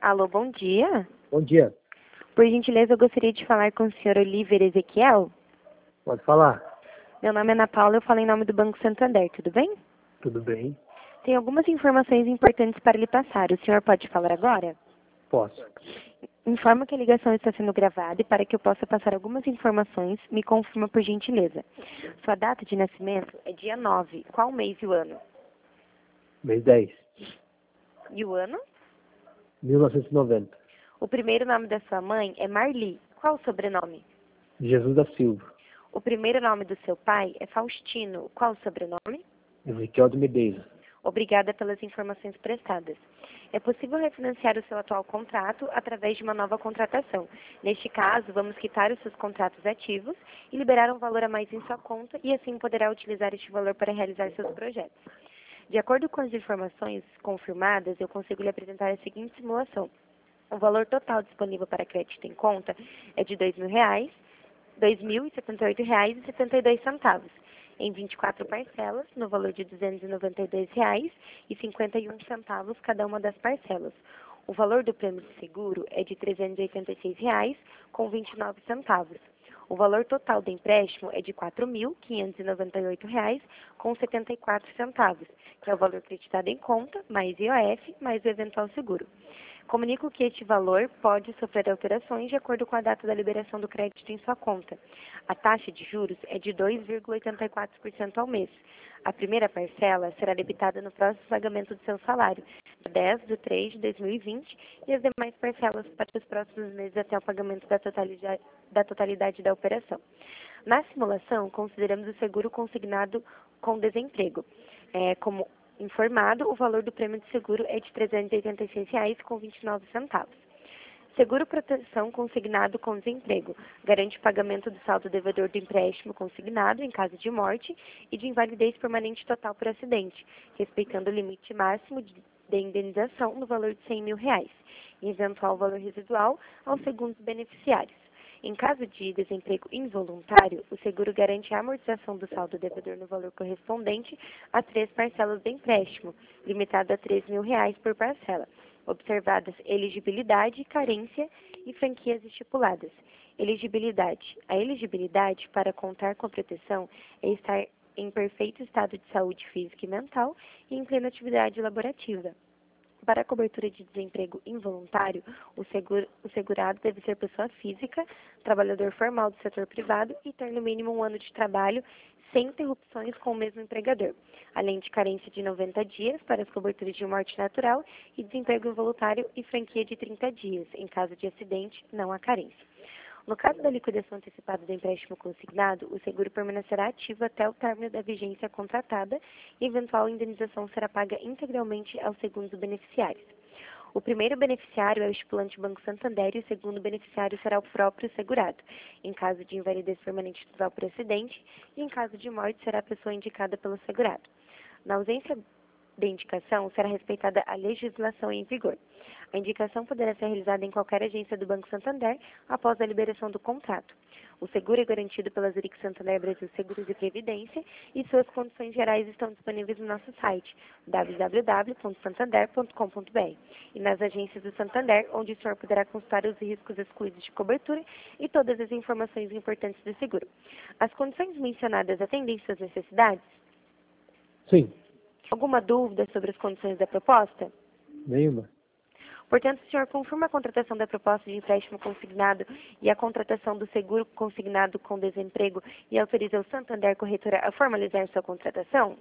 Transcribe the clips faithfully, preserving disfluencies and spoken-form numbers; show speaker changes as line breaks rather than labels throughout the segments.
Alô, bom dia.
Bom dia.
Por gentileza, eu gostaria de falar com o senhor Oliver Ezequiel.
Pode falar.
Meu nome é Ana Paula, eu falo em nome do Banco Santander, tudo bem?
Tudo bem?
Tem algumas informações importantes para lhe passar. O senhor pode falar agora?
Posso.
Informo que a ligação está sendo gravada e para que eu possa passar algumas informações, me confirma por gentileza. Sua data de nascimento é dia nove. Qual mês e o ano?
Mês dez.
E o ano?
mil novecentos e noventa.
O primeiro nome da sua mãe é Marli. Qual o sobrenome?
Jesus da Silva.
O primeiro nome do seu pai é Faustino. Qual o sobrenome?
Ezequiel de Medeiros.
Obrigada pelas informações prestadas. É possível refinanciar o seu atual contrato através de uma nova contratação. Neste caso, vamos quitar os seus contratos ativos e liberar um valor a mais em sua conta e assim poderá utilizar este valor para realizar seus projetos. De acordo com as informações confirmadas, eu consigo lhe apresentar a seguinte simulação. O valor total disponível para crédito em conta é de dois mil reais, dois mil e setenta e oito reais e setenta e dois centavos, em vinte e quatro parcelas, no valor de duzentos e noventa e dois reais e cinquenta e um centavos cada uma das parcelas. O valor do prêmio de seguro é de trezentos e oitenta e seis reais com vinte e nove centavos. O valor total do empréstimo é de quatro mil quinhentos e noventa e oito reais com setenta e quatro centavos, que é o valor acreditado em conta, mais I O F, mais o eventual seguro. Comunico que este valor pode sofrer alterações de acordo com a data da liberação do crédito em sua conta. A taxa de juros é de dois vírgula oitenta e quatro por cento ao mês. A primeira parcela será debitada no próximo pagamento do seu salário, dez de três de dois mil e vinte, e as demais parcelas para os próximos meses até o pagamento da totalidade da, totalidade da operação. Na simulação, consideramos o seguro consignado com desemprego. É, como informado, o valor do prêmio de seguro é de trezentos e oitenta e seis reais com vinte e nove centavos. Seguro proteção consignado com desemprego. Garante o pagamento do saldo devedor do empréstimo consignado em caso de morte e de invalidez permanente total por acidente, respeitando o limite máximo de, de indenização no valor de cem mil reais, e eventual valor residual aos segundos beneficiários. Em caso de desemprego involuntário, o seguro garante a amortização do saldo devedor no valor correspondente a três parcelas do empréstimo, limitado a três mil reais por parcela, observadas elegibilidade, carência e franquias estipuladas. Elegibilidade. A elegibilidade para contar com a proteção é estar em perfeito estado de saúde física e mental e em plena atividade laborativa. Para a cobertura de desemprego involuntário, o, seguro, o segurado deve ser pessoa física, trabalhador formal do setor privado e ter no mínimo um ano de trabalho sem interrupções com o mesmo empregador, além de carência de noventa dias para as coberturas de morte natural e desemprego involuntário e franquia de trinta dias. Em caso de acidente, não há carência. No caso da liquidação antecipada do empréstimo consignado, o seguro permanecerá ativo até o término da vigência contratada e eventual indenização será paga integralmente aos segundos beneficiários. O primeiro beneficiário é o estipulante Banco Santander e o segundo beneficiário será o próprio segurado, em caso de invalidez permanente total por acidente, e em caso de morte será a pessoa indicada pelo segurado. Na ausência de indicação, será respeitada a legislação em vigor. A indicação poderá ser realizada em qualquer agência do Banco Santander após a liberação do contrato. O seguro é garantido pela Zurich Santander Brasil Seguros e Previdência e suas condições gerais estão disponíveis no nosso site w w w ponto santander ponto com ponto b r e nas agências do Santander, onde o senhor poderá consultar os riscos excluídos de cobertura e todas as informações importantes do seguro. As condições mencionadas atendem suas necessidades?
Sim.
Alguma dúvida sobre as condições da proposta?
Nenhuma.
Portanto, o senhor confirma a contratação da proposta de empréstimo consignado e a contratação do seguro consignado com desemprego e autoriza o Santander Corretora a formalizar sua contratação?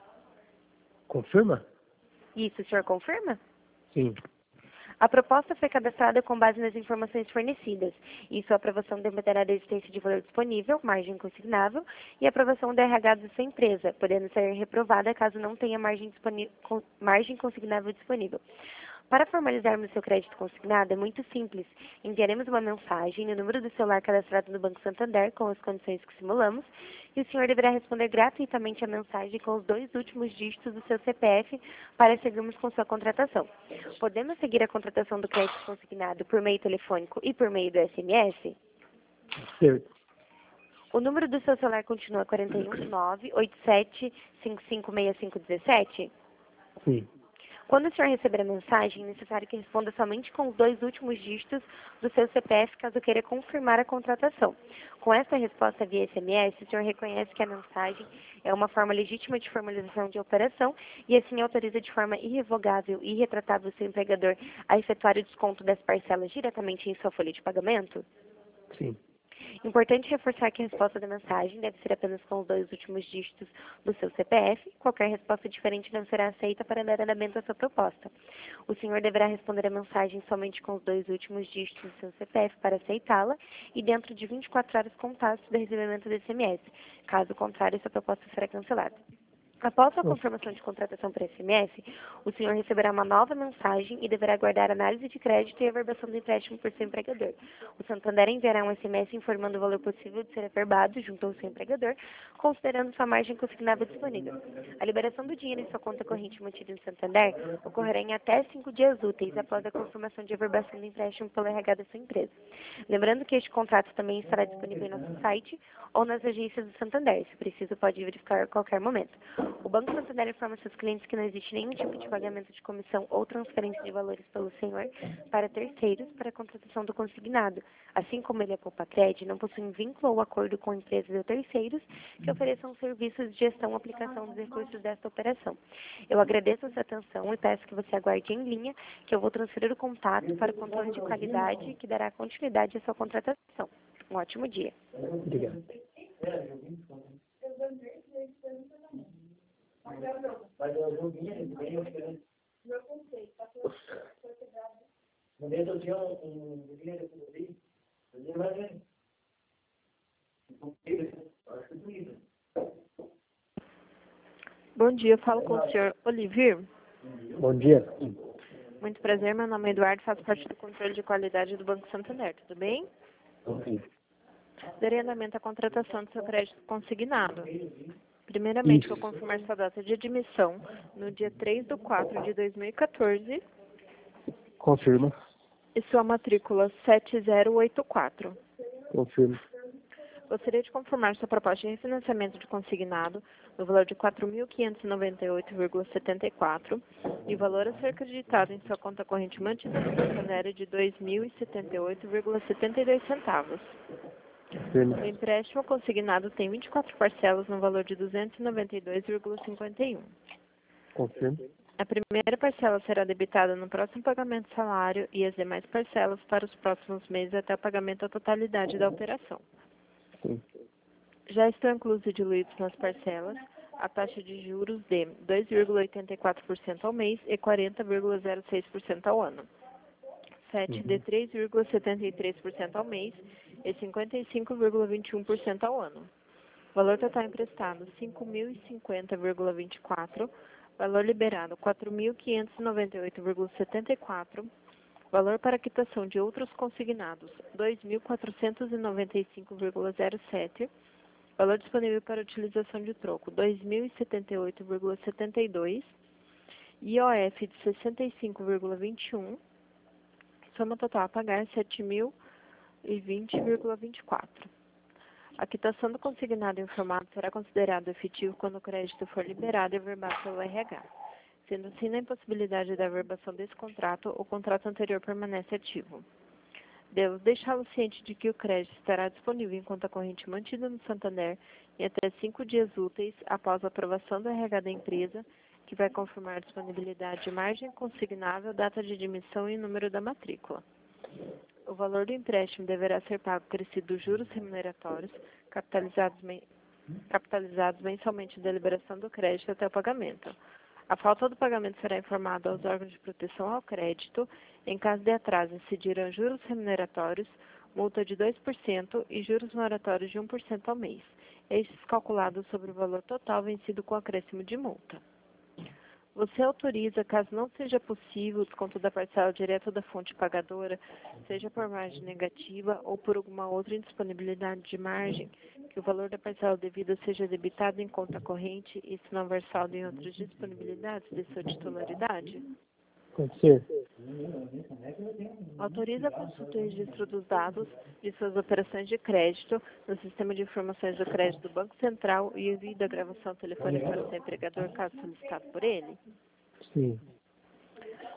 Confirma?
Isso, o senhor confirma?
Sim.
A proposta foi cadastrada com base nas informações fornecidas, e sua aprovação dependerá da existência de valor disponível, margem consignável, e aprovação do R H da sua empresa, podendo ser reprovada caso não tenha margem, margem consignável disponível. Para formalizarmos seu crédito consignado, é muito simples. Enviaremos uma mensagem no número do celular cadastrado no Banco Santander com as condições que simulamos e o senhor deverá responder gratuitamente a mensagem com os dois últimos dígitos do seu C P F para seguirmos com sua contratação. Podemos seguir a contratação do crédito consignado por meio telefônico e por meio do S M S?
Certo.
O número do seu celular continua quatro um nove, oito sete cinco cinco seis cinco um sete?
Sim.
Quando o senhor receber a mensagem, é necessário que responda somente com os dois últimos dígitos do seu C P F, caso queira confirmar a contratação. Com essa resposta via S M S, o senhor reconhece que a mensagem é uma forma legítima de formalização de operação e assim autoriza de forma irrevogável e irretratável o seu empregador a efetuar o desconto das parcelas diretamente em sua folha de pagamento?
Sim.
Importante reforçar que a resposta da mensagem deve ser apenas com os dois últimos dígitos do seu C P F. Qualquer resposta diferente não será aceita para dar andamento à sua proposta. O senhor deverá responder a mensagem somente com os dois últimos dígitos do seu C P F para aceitá-la e dentro de vinte e quatro horas contados do recebimento do S M S. Caso contrário, sua proposta será cancelada. Após a confirmação de contratação por S M S, o senhor receberá uma nova mensagem e deverá aguardar análise de crédito e averbação do empréstimo por seu empregador. O Santander enviará um S M S informando o valor possível de ser averbado junto ao seu empregador, considerando sua margem consignável disponível. A liberação do dinheiro em sua conta corrente mantida no Santander ocorrerá em até cinco dias úteis após a confirmação de averbação do empréstimo pelo R H da sua empresa. Lembrando que este contrato também estará disponível em nosso site ou nas agências do Santander. Se preciso, pode verificar a qualquer momento. O Banco Santander informa seus clientes que não existe nenhum tipo de pagamento de comissão ou transferência de valores pelo senhor para terceiros para a contratação do consignado. Assim como ele é poupa-crédito, não possui um vínculo ou acordo com empresas ou terceiros que ofereçam serviços de gestão ou aplicação dos recursos desta operação. Eu agradeço a sua atenção e peço que você aguarde em linha, que eu vou transferir o contato para o controle de qualidade que dará continuidade à sua contratação. Um ótimo dia.
Obrigado.
Mas eu joguinho, bem diferente. No mês eu tinha um joguinho de tudo eu disse, mas é.
Bom dia, eu falo com o senhor Olivier.
Bom dia. Sim.
Muito prazer, meu nome é Eduardo, faço parte do controle de qualidade do Banco Santander, tudo bem?
Sim.
Darei andamento à contratação do seu crédito consignado. Primeiramente,
Isso.
vou confirmar sua data de admissão no dia três de quatro de dois mil e quatorze
Confirma.
e sua matrícula sete zero oito quatro.
Confirma.
Gostaria de confirmar sua proposta de refinanciamento de consignado no valor de quatro mil quinhentos e noventa e oito vírgula setenta e quatro e o valor a ser acreditado em sua conta corrente mantida no Santander é de dois mil e setenta e oito vírgula setenta e dois centavos.
Confirma.
O empréstimo consignado tem vinte e quatro parcelas no valor de duzentos e noventa e dois vírgula cinquenta e um.
Confirma.
A primeira parcela será debitada no próximo pagamento do salário e as demais parcelas para os próximos meses até o pagamento da totalidade da operação.
Sim.
Já estão inclusos e diluídos nas parcelas a taxa de juros de dois vírgula oitenta e quatro por cento ao mês e quarenta vírgula zero seis por cento ao ano. sete de três vírgula setenta e três por cento ao mês e cinquenta e cinco vírgula vinte e um por cento ao ano. Valor total emprestado cinco mil e cinquenta vírgula vinte e quatro, valor liberado quatro mil quinhentos e noventa e oito vírgula setenta e quatro, valor para quitação de outros consignados dois mil quatrocentos e noventa e cinco vírgula zero sete, valor disponível para utilização de troco dois mil e setenta e oito vírgula setenta e dois, I O F de sessenta e cinco vírgula vinte e um, soma total a pagar sete mil e vinte vírgula vinte e quatro. A quitação do consignado informado será considerado efetivo quando o crédito for liberado e averbado pelo R H. Sendo assim, na impossibilidade da averbação desse contrato, o contrato anterior permanece ativo. Devo deixá-lo ciente de que o crédito estará disponível em conta corrente mantida no Santander em até cinco dias úteis após a aprovação do R H da empresa, que vai confirmar a disponibilidade de margem consignável, data de admissão e número da matrícula. O valor do empréstimo deverá ser pago acrescido dos juros remuneratórios, capitalizados, men capitalizados mensalmente da liberação do crédito até o pagamento. A falta do pagamento será informada aos órgãos de proteção ao crédito. Em caso de atraso, incidirão juros remuneratórios, multa de dois por cento e juros moratórios de um por cento ao mês, estes calculados sobre o valor total vencido com acréscimo de multa. Você autoriza, caso não seja possível, o desconto da parcela direto da fonte pagadora, seja por margem negativa ou por alguma outra indisponibilidade de margem, que o valor da parcela devida seja debitado em conta corrente e se não houver saldo em outras disponibilidades de sua titularidade?
Pode ser.
Autoriza a consulta e registro dos dados de suas operações de crédito no Sistema de Informações do Crédito do Banco Central e envio da gravação telefônica para o seu empregador, caso solicitado por ele?
Sim.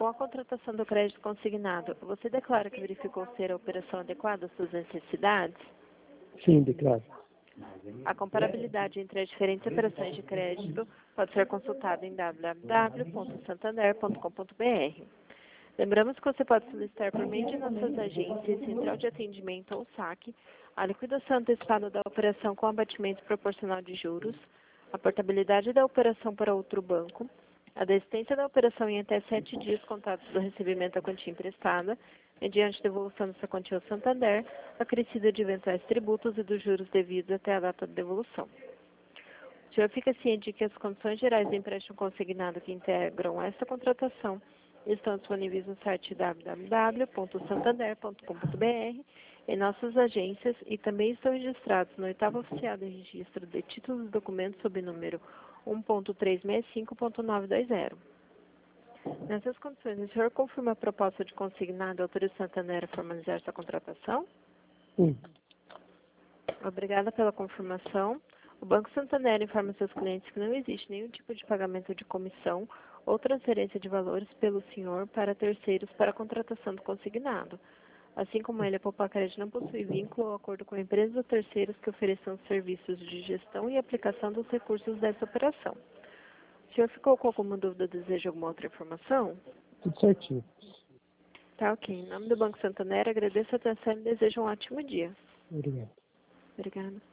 Com a contratação do crédito consignado, você declara que verificou ser a operação adequada às suas necessidades?
Sim, declaro.
A comparabilidade entre as diferentes operações de crédito pode ser consultada em w w w ponto santander ponto com ponto b r. Lembramos que você pode solicitar por meio de nossas agências, central de atendimento ou saque, a liquidação antecipada da operação com abatimento proporcional de juros, a portabilidade da operação para outro banco, a desistência da operação em até sete dias contados do recebimento da quantia emprestada, mediante devolução dessa quantia ao Santander, acrescida de eventuais tributos e dos juros devidos até a data de devolução. O senhor fica ciente de que as condições gerais do empréstimo consignado que integram esta contratação estão disponíveis no site w w w ponto santander ponto com ponto b r, em nossas agências, e também estão registrados no oitavo oficial de registro de títulos e documentos sob número um ponto trezentos e sessenta e cinco ponto novecentos e vinte. Nessas condições, o senhor confirma a proposta de consignado e autoriza o Santander a formalizar essa contratação?
Sim.
Obrigada pela confirmação. O Banco Santander informa seus clientes que não existe nenhum tipo de pagamento de comissão ou transferência de valores pelo senhor para terceiros para a contratação do consignado. Assim como a Ilha Poupar Crédito não possui vínculo ou acordo com empresas ou terceiros que ofereçam serviços de gestão e aplicação dos recursos dessa operação. O senhor ficou com alguma dúvida ou deseja alguma outra informação?
Tudo certinho.
Tá, ok. Em nome do Banco Santander, agradeço a atenção e desejo um ótimo dia.
Obrigado.
Obrigada.